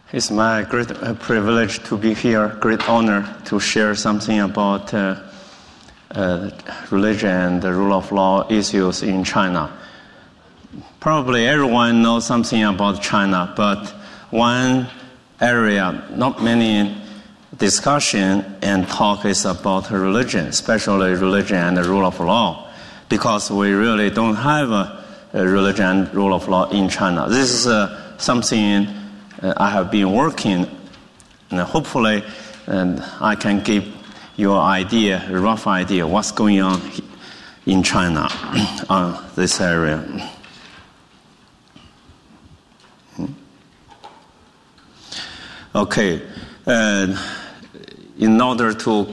It's my great privilege to be here, great honor to share something about religion and the rule of law issues in China. Probably everyone knows something about China, but one area, not many discussion and talk is about religion, especially religion and the rule of law, because we really don't have a religion and rule of law in China. This is something I have been working, and hopefully I can give you a rough idea what's going on in China on this area. Okay, in order to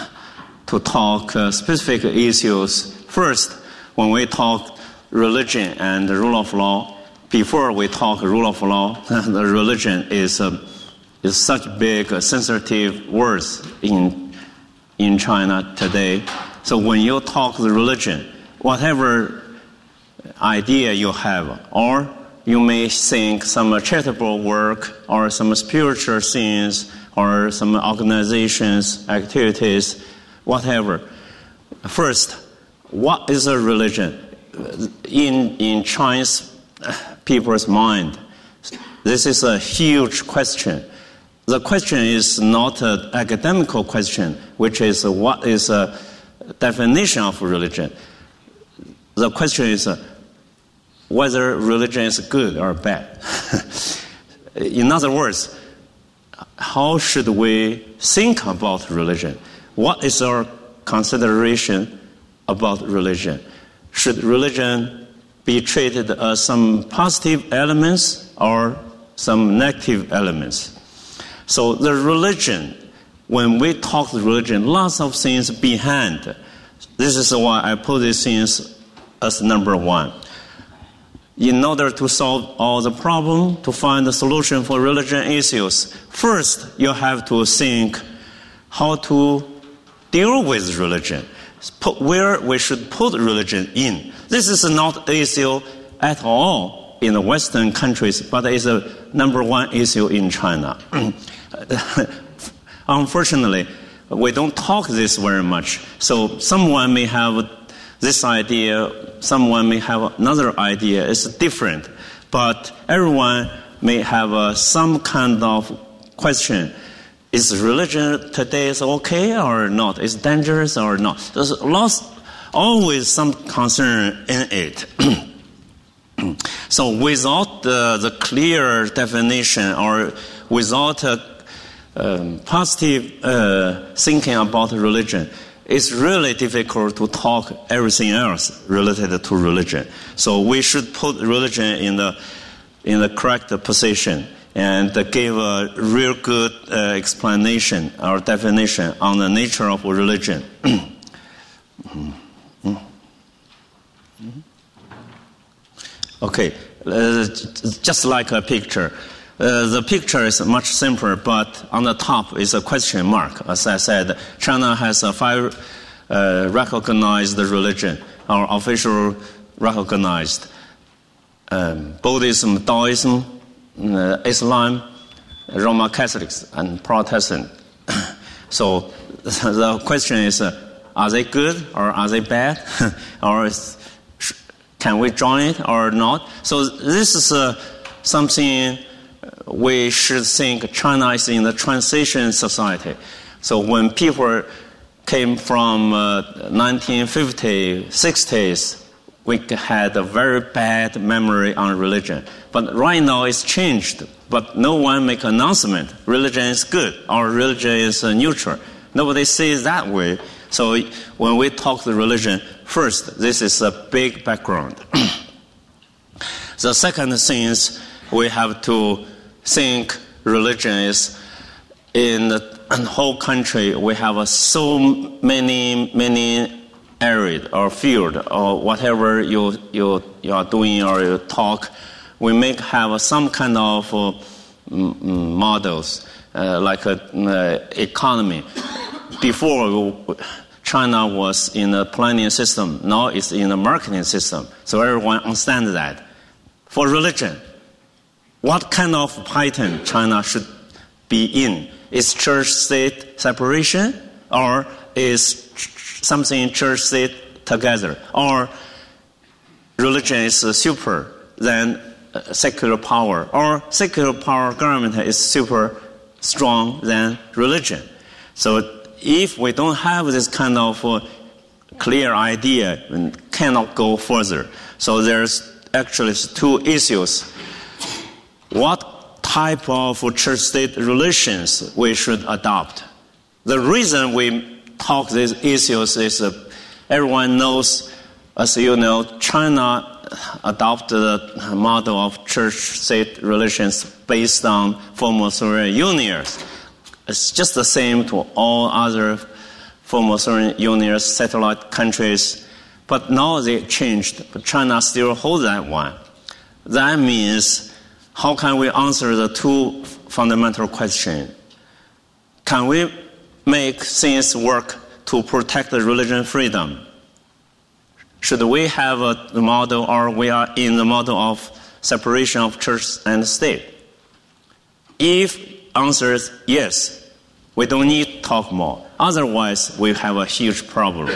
talk specific issues, first, when we talk religion and the rule of law, before we talk rule of law, the religion is such big, sensitive words in China today. So when you talk the religion, whatever idea you have, or you may think some charitable work, or some spiritual things, or some organizations, activities, whatever. First, what is a religion? In Chinese people's mind, this is a huge question. The question is not an academical question, which is what is a definition of religion. The question is whether religion is good or bad. In other words, how should we think about religion? What is our consideration about religion? Should religion be treated as some positive elements or some negative elements? So the religion, when we talk religion, lots of things behind. This is why I put these things as number one. In order to solve all the problem, to find a solution for religion issues, first you have to think how to deal with religion, where we should put religion in. This is not an issue at all in the Western countries, but it's a number one issue in China. Unfortunately, we don't talk this very much. So someone may have this idea, someone may have another idea. It's different. But everyone may have some kind of question. Is religion today is okay or not? Is dangerous or not? There's always some concern in it. So without the clear definition or without positive thinking about religion, it's really difficult to talk everything else related to religion. So we should put religion in the correct position and give a real good explanation or definition on the nature of religion. Okay, just like a picture. The picture is much simpler, but on the top is a question mark. As I said, China has 5 recognized religion, or official recognized. Buddhism, Taoism, Islam, Roman Catholics, and Protestant. So the question is, are they good or are they bad? Or can we join it or not? So this is something we should think China is in the transition society. So when people came from 1950s, 60s, we had a very bad memory on religion. But right now it's changed. But no one make an announcement. Religion is good or religion is neutral. Nobody says that way. So when we talk the religion, first, this is a big background. The second thing is we have to think religion is in the whole country. We have so many areas or field or whatever you are doing or you talk. We may have some kind of models like economy. Before China was in a planning system. Now it's in a marketing system. So everyone understands that. For religion, what kind of pattern China should be in? Is church-state separation, or is something church-state together, or religion is super than secular power, or secular power government is super strong than religion? So if we don't have this kind of clear idea, we cannot go further. So there's actually two issues. What type of church-state relations we should adopt? The reason we talk these issues is everyone knows, as you know, China adopted a model of church-state relations based on former Soviet Union. It's just the same to all other former Soviet Union satellite countries, but now they changed, but China still holds that one. That means, how can we answer the two fundamental questions? Can we make things work to protect the religion freedom? Should we have a model, or we are in the model of separation of church and state? If answer is yes, we don't need to talk more. Otherwise, we have a huge problem.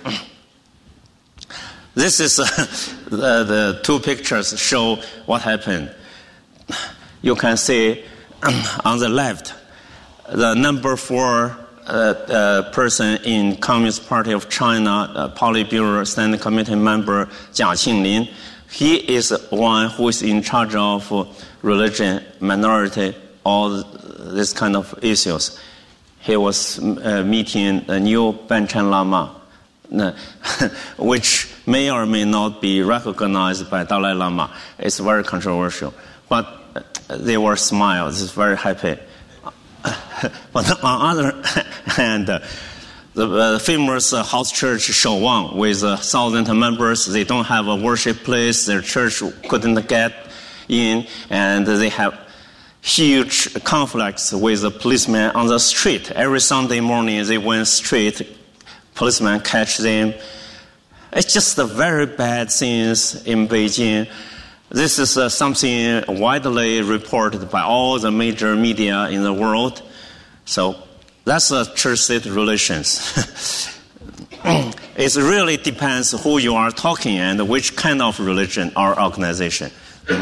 This is the two pictures show what happened. You can see on the left, the number 4 person in Communist Party of China, Politburo Standing Committee member Jia Qinglin. He is one who is in charge of religion, minority, all these kind of issues. He was meeting a new Panchen Lama, which may or may not be recognized by Dalai Lama. It's very controversial. But they were smiling. It's very happy. But on the other hand, the famous house church Shouwang with 1,000 members, they don't have a worship place. Their church couldn't get in, and they have huge conflicts with the policemen on the street. Every Sunday morning, they went straight. Policemen catch them. It's just a very bad things in Beijing. This is something widely reported by all the major media in the world. So that's church-state relations. It really depends who you are talking and which kind of religion or organization.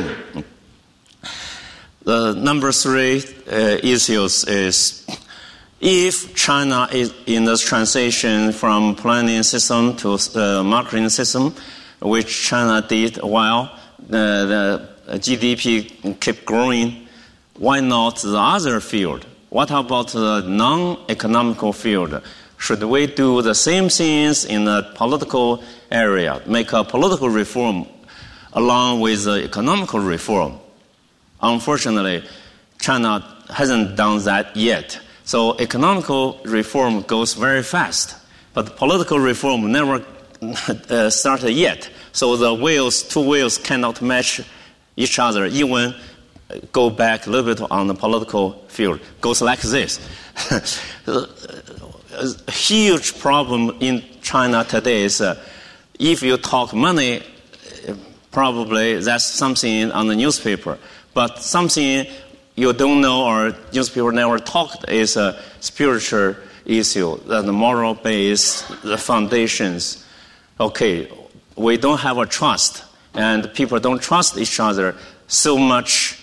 The number 3 issues is, if China is in the transition from planning system to marketing system, which China did while the GDP kept growing, why not the other field? What about the non-economical field? Should we do the same things in the political area, make a political reform along with the economical reform? Unfortunately, China hasn't done that yet. So economical reform goes very fast, but political reform never started yet. So the two wheels cannot match each other, even go back a little bit on the political field. Goes like this. A huge problem in China today is if you talk money, probably that's something on the newspaper. But something you don't know or newspaper never talked is a spiritual issue, the moral base, the foundations. Okay, we don't have a trust, and people don't trust each other. So much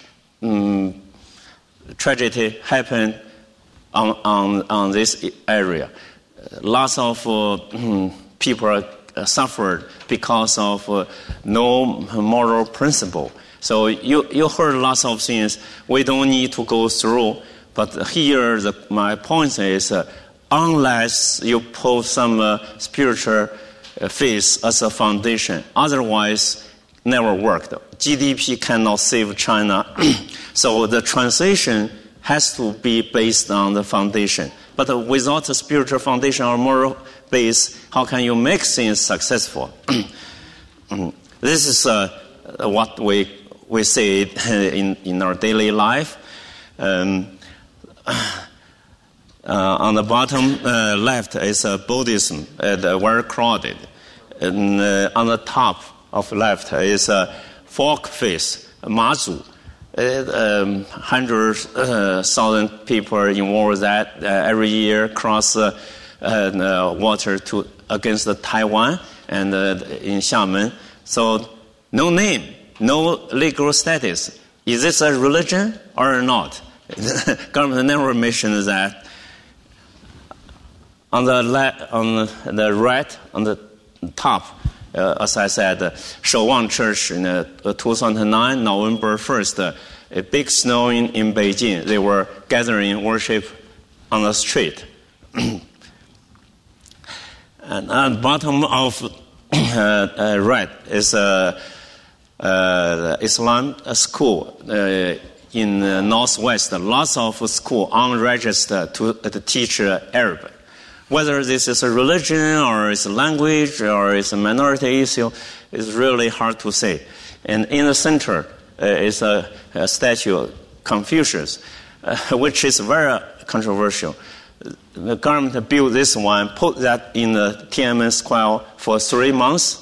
tragedy happened on this area. Lots of people suffered because of no moral principle. So you heard lots of things we don't need to go through. But here my point is, unless you put some spiritual faith as a foundation, otherwise never worked. GDP cannot save China. So the transition has to be based on the foundation. But without a spiritual foundation or moral base, how can you make things successful? This is what we say in our daily life. On the bottom left is Buddhism, very crowded. And on the top of left is folk faith, Mazu. 100,000 people involved with that every year cross water against Taiwan and in Xiamen. So no name, no legal status. Is this a religion or not? Government never mentioned that. On the right, on the top, as I said, Shouwang Church in 2009, November 1st, a big snow in Beijing. They were gathering worship on the street. And at the bottom of right is Islam school in Northwest. Lots of schools unregistered to teach Arabic. Whether this is a religion or it's a language or it's a minority issue is really hard to say. And in the center is a statue of Confucius, which is very controversial. The government built this one, put that in the Tiananmen Square for 3 months.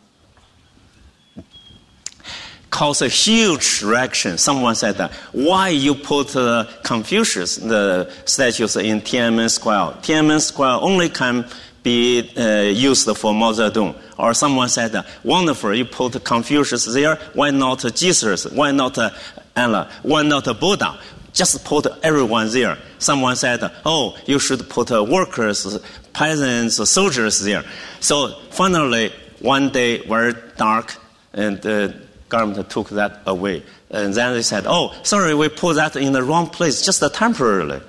Caused a huge reaction. Someone said that, why you put Confucius, the statues in Tiananmen Square? Tiananmen Square only can be used for Mao Zedong. Or someone said, wonderful, you put Confucius there, why not Jesus? Why not Allah? Why not Buddha? Just put everyone there. Someone said, oh, you should put workers, peasants, soldiers there. So finally, one day, very dark, and government took that away. And then they said, oh, sorry, we put that in the wrong place, just temporarily.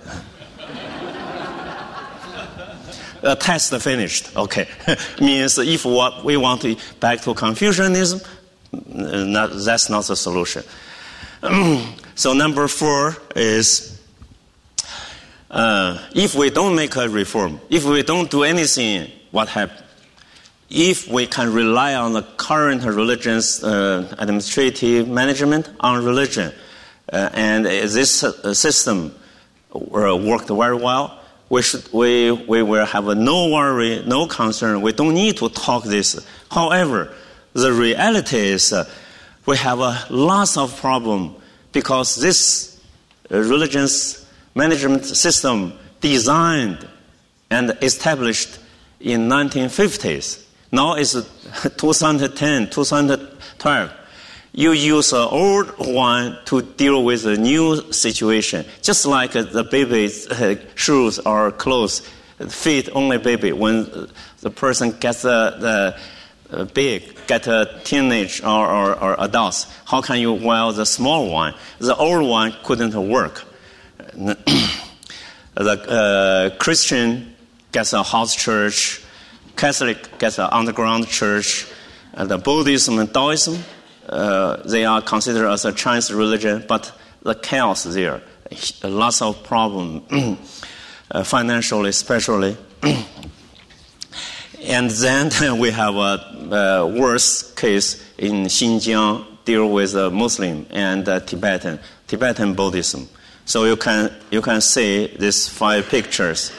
Test finished. Okay. Means if we want to back to Confucianism, that's not the solution. So number 4 is, if we don't make a reform, if we don't do anything, what happens? If we can rely on the current religion's administrative management on religion, and this system worked very well, we will have no worry, no concern. We don't need to talk this. However, the reality is we have lots of problem because this religion's management system designed and established in 1950s. Now it's 2010, 2012. You use an old one to deal with a new situation. Just like the baby's shoes or clothes fit only baby. When the person gets big, get a teenage or adults, how can you wear the small one? The old one couldn't work. The Christian gets a house church, Catholic gets an underground church, the Buddhism and Taoism, they are considered as a Chinese religion, but the chaos there, lots of problems, financially especially. And then we have a worse case in Xinjiang, deal with Muslim and Tibetan Buddhism. So you can see these 5 pictures.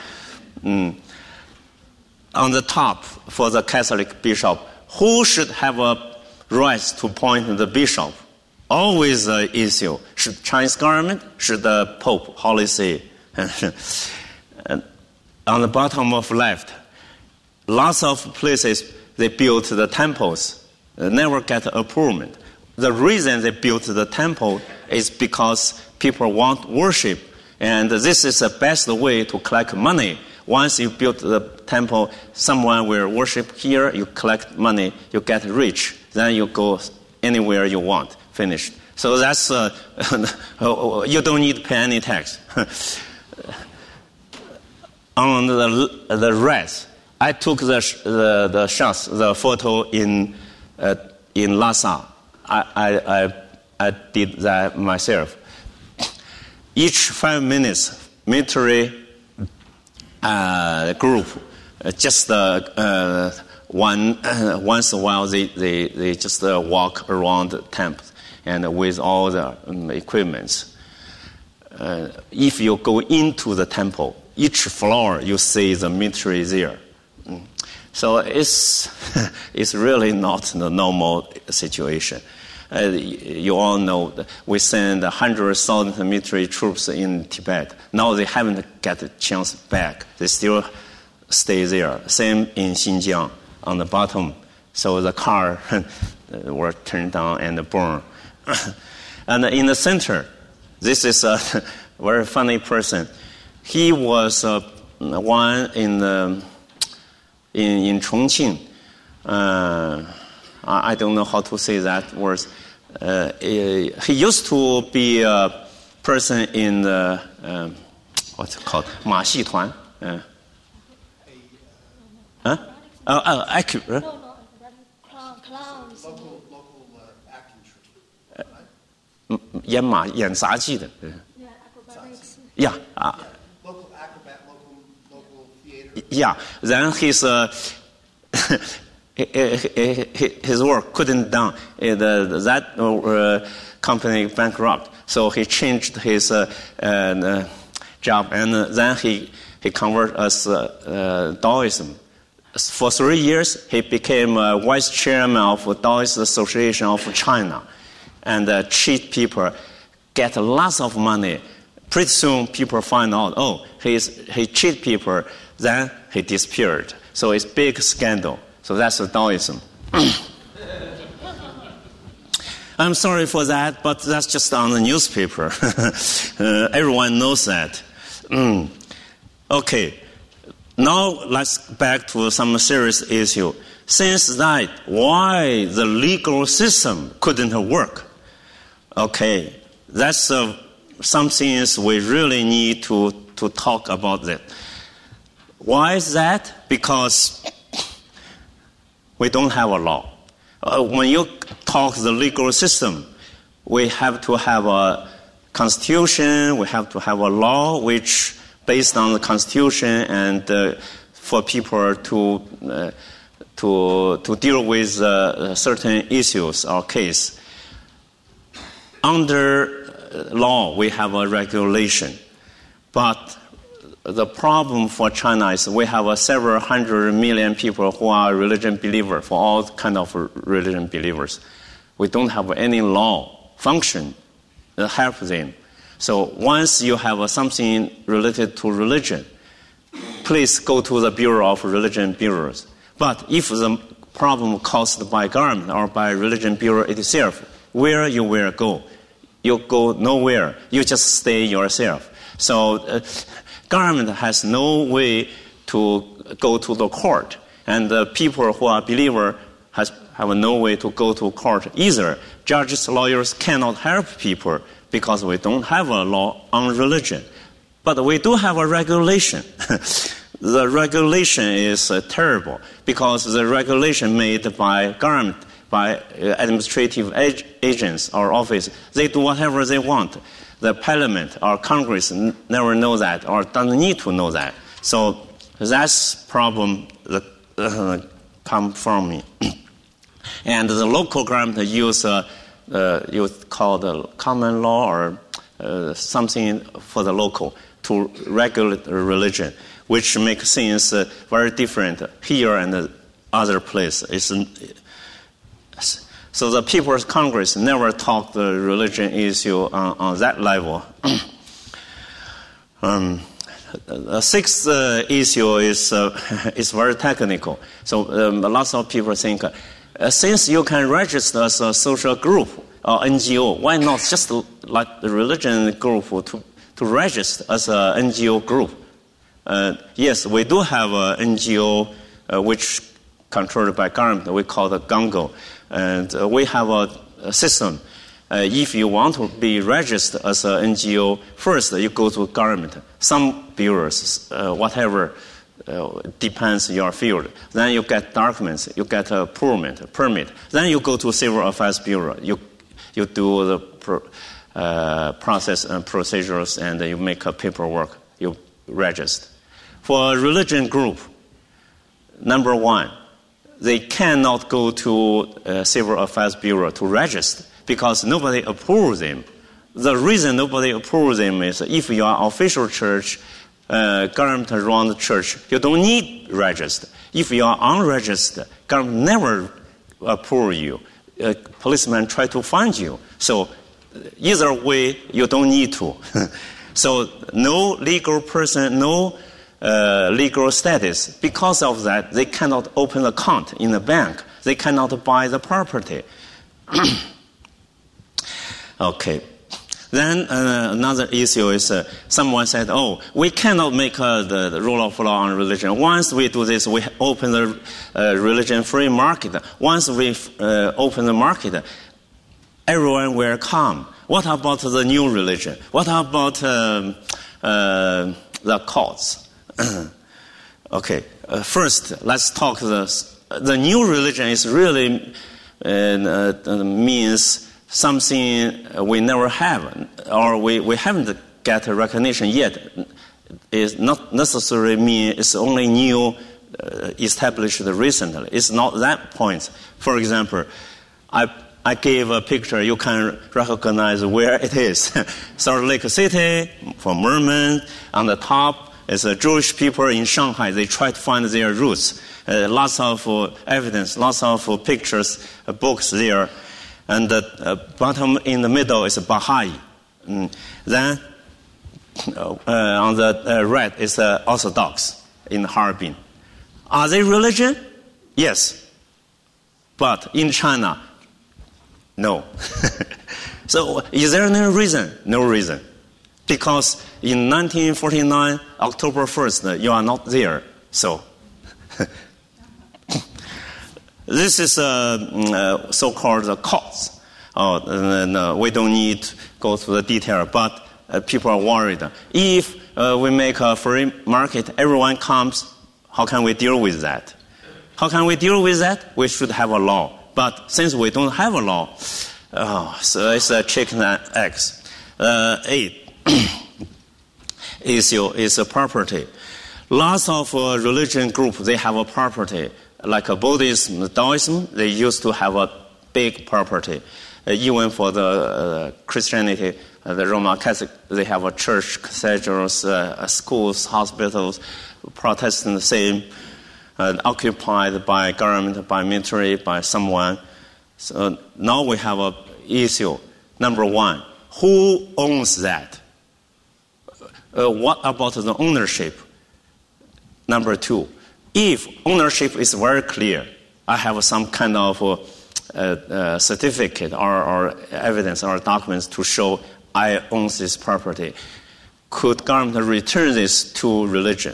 On the top, for the Catholic bishop, who should have a right to appoint the bishop? Always an issue. Should Chinese government? Should the Pope, Holy See? And on the bottom of left, lots of places they built the temples, never get approval. The reason they built the temple is because people want worship, and this is the best way to collect money. Once you build the temple, someone will worship here, you collect money, you get rich, then you go anywhere you want, finished. So that's, you don't need to pay any tax. On the right, I took the shots, the photo in Lhasa. I did that myself. Each 5 minutes, military group, just once a while they just walk around the temple and with all the equipments. If you go into the temple, each floor you see the military there. So it's really not the normal situation. You all know that we sent 100,000 military troops in Tibet. Now they haven't got a chance back. They still stay there. Same in Xinjiang on the bottom. So the car were turned down and burned. And in the center, this is a very funny person. He was one in Chongqing. I don't know how to say that word. He used to be a person in the what's it called? 马戏团. Accurate. Clowns. Local acting troupe. 演马演杂技的. Acrobatics. Yeah. Local acrobat, local theater. Yeah. Then his work couldn't done. That company bankrupt. So he changed his job, and then he converted as Taoism. For 3 years, he became vice chairman of Taoist Association of China, and cheat people, get lots of money. Pretty soon, people find out, he cheat people. Then he disappeared. So it's big scandal. So that's Taoism. I'm sorry for that, but that's just on the newspaper. Everyone knows that. Okay. Now let's back to some serious issue. Since that, why the legal system couldn't work? Okay, that's some things we really need to talk about that. Why is that? Because we don't have a law. When you talk the legal system, we have to have a constitution, we have to have a law which based on the constitution and for people to deal with certain issues or case. Under law, we have a regulation, but the problem for China is we have several 100 million people who are religion believers, for all kind of religion believers. We don't have any law function that help them. So once you have something related to religion, please go to the Bureau of Religion Bureaus. But if the problem caused by government or by religion bureau itself, where you will go? You go nowhere. You just stay yourself. So government has no way to go to the court, and the people who are believers have no way to go to court either. Judges, lawyers cannot help people because we don't have a law on religion. But we do have a regulation. The regulation is terrible because the regulation made by government, by administrative agents or office, they do whatever they want. The parliament or Congress never know that or doesn't need to know that. So that's problem that come from me. And the local government use called the common law or something for the local to regulate religion, which makes things very different here and the other place. So the People's Congress never talked the religion issue on that level. The sixth issue is very technical. So lots of people think, since you can register as a social group or NGO, why not just like the religion group to register as an NGO group? Yes, we do have an NGO which controlled by government. We call it GONGO. And we have a system. If you want to be registered as an NGO, first you go to government. Some bureaus, whatever, depends on your field. Then you get documents, you get a permit. Then you go to Civil Affairs Bureau. You do the process and procedures, and you make a paperwork. You register. For a religion group, number one, they cannot go to Civil Affairs Bureau to register because nobody approves them. The reason nobody approves them is if you are official church, government-run church, you don't need register. If you are unregistered, government never approve you. policeman try to find you. So either way, you don't need to. So no legal person, no legal status. Because of that, they cannot open an account in a bank. They cannot buy the property. Okay. Then another issue is someone said, we cannot make the rule of law on religion. Once we do this, we open the religion-free market. Once we open the market, everyone will come. What about the new religion? What about the cults? Okay, first, let's talk the new religion is really means something we never have, or we haven't get recognition yet. It not necessarily mean it's only new, established recently. It's not that point. For example, I gave a picture. You can recognize where it is. Salt Lake City for Mormon. On the top is the Jewish people in Shanghai. They try to find their roots. Lots of evidence, lots of pictures, books there. And the bottom in the middle is Baha'i. Then on the right is the Orthodox in Harbin. Are they religion? Yes. But in China, no. So is there any reason? No reason. Because in 1949, October 1st, you are not there. So this is so-called cults. We don't need to go through the detail, but people are worried. If we make a free market, everyone comes, how can we deal with that? How can we deal with that? We should have a law. But since we don't have a law, so it's a chicken and eggs. 8 issue is a property. Lots of religion groups, they have a property. Like Buddhism, Taoism, they used to have a big property. Even for the Christianity, the Roman Catholic, they have a church, cathedrals, schools, hospitals. Protestant, the same, occupied by government, by military, by someone. So now we have an issue. Number one, who owns that? What about the ownership? Number two, if ownership is very clear, I have some kind of certificate or evidence or documents to show I own this property. Could government return this to religion?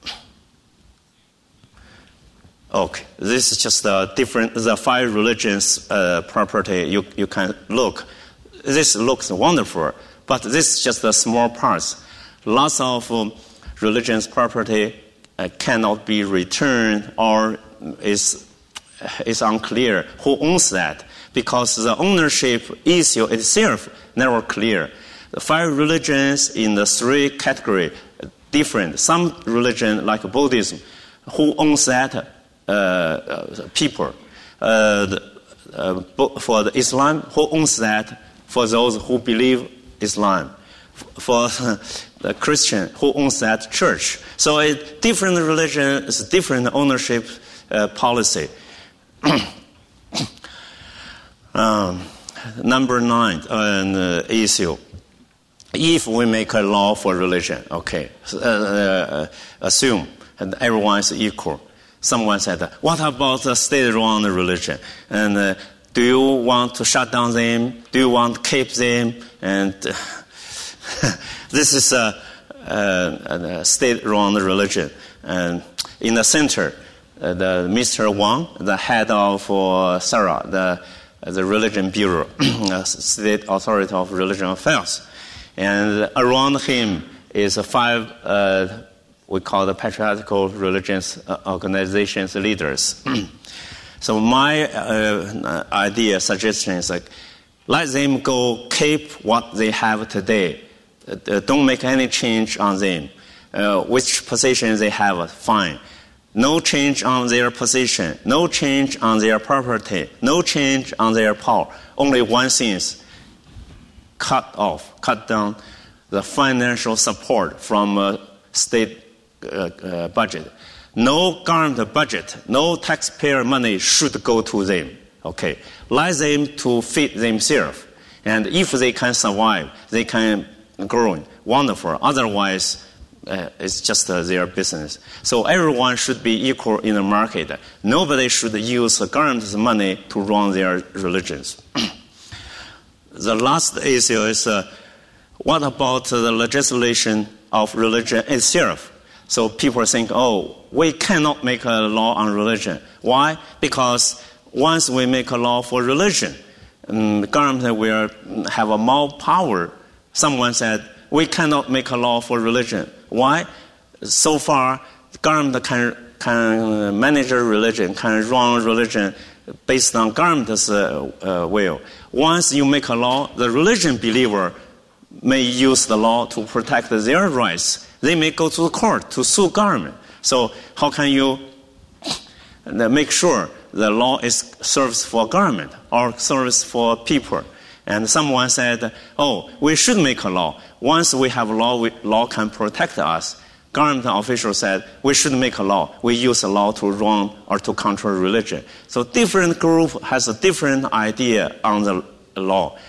Okay, this is just the 5 religions property. You can look. This looks wonderful, but this is just the small parts. Lots of religions property cannot be returned or is unclear who owns that, because the ownership issue itself never clear. The 5 religions in the 3 categories different. Some religion like Buddhism, who owns that? People. For the Islam, who owns that? For those who believe Islam. For the Christian, who owns that? Church. So a different religion is different ownership policy. Number 9 issue. If we make a law for religion, okay, assume that everyone is equal. Someone said, what about the state-run religion? And do you want to shut down them? Do you want to keep them? And this is a state-run religion. And in the center, the Mr. Wang, the head of SARA, the religion bureau, state authority of religion affairs. And around him is 5 we call the patriarchal religious organizations leaders. So my idea, suggestion is like, let them go keep what they have today. Don't make any change on them. Which position they have, fine. No change on their position. No change on their property. No change on their power. Only one thing is cut down the financial support from state budget. No government budget, no taxpayer money should go to them. Okay, let them to feed themselves. And if they can survive, they can grow. Wonderful. Otherwise, it's just their business. So everyone should be equal in the market. Nobody should use the government's money to run their religions. The last issue is what about the legislation of religion itself? So people think, we cannot make a law on religion. Why? Because once we make a law for religion, the government will have a more power. Someone said, we cannot make a law for religion. Why? So far, the government can manage religion, can run religion based on government's will. Once you make a law, the religion believer may use the law to protect their rights. They may go to the court to sue government. So how can you make sure the law serves for government or serves for people? And someone said, we should make a law. Once we have a law, law can protect us. Government official said, we should make a law. We use a law to run or to control religion. So different group has a different idea on the law.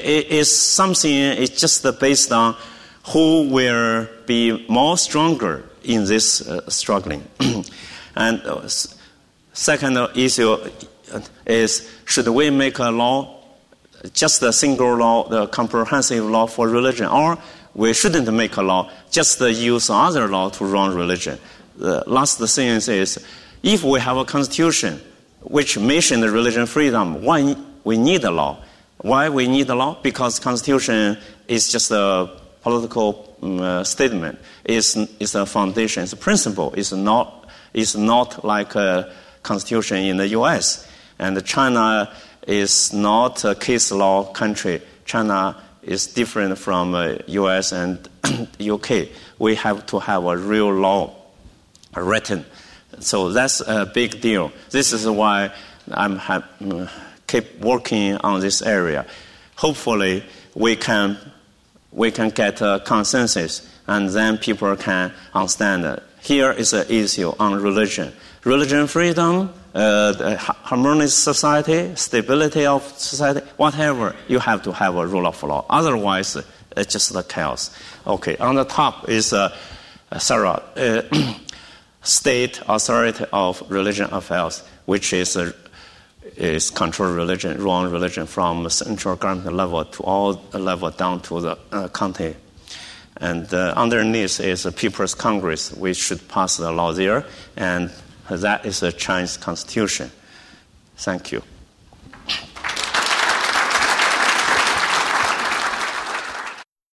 It's just based on who will be more stronger in this struggling. And second issue is, should we make a law, just a single law, the comprehensive law for religion, or we shouldn't make a law, just use other law to run religion? The last thing is, if we have a constitution which mentions religion freedom, why we need a law? Why we need a law? Because constitution is just a political statement. It's a foundation. It's a principle. It's not like a constitution in the U.S. And China is not a case law country. China is different from U.S. and UK. We have to have a real law written. So that's a big deal. This is why I'm keep working on this area. Hopefully, we can get a consensus, and then people can understand it. Here is an issue on religion. Religion freedom, harmonious society, stability of society, whatever, you have to have a rule of law. Otherwise, it's just the chaos. Okay, on the top is Sarah, State Authority of Religion Affairs, which is control religion, run religion from central government level to all level down to the county. And underneath is the People's Congress. We should pass the law there, and that is the Chinese constitution. Thank you.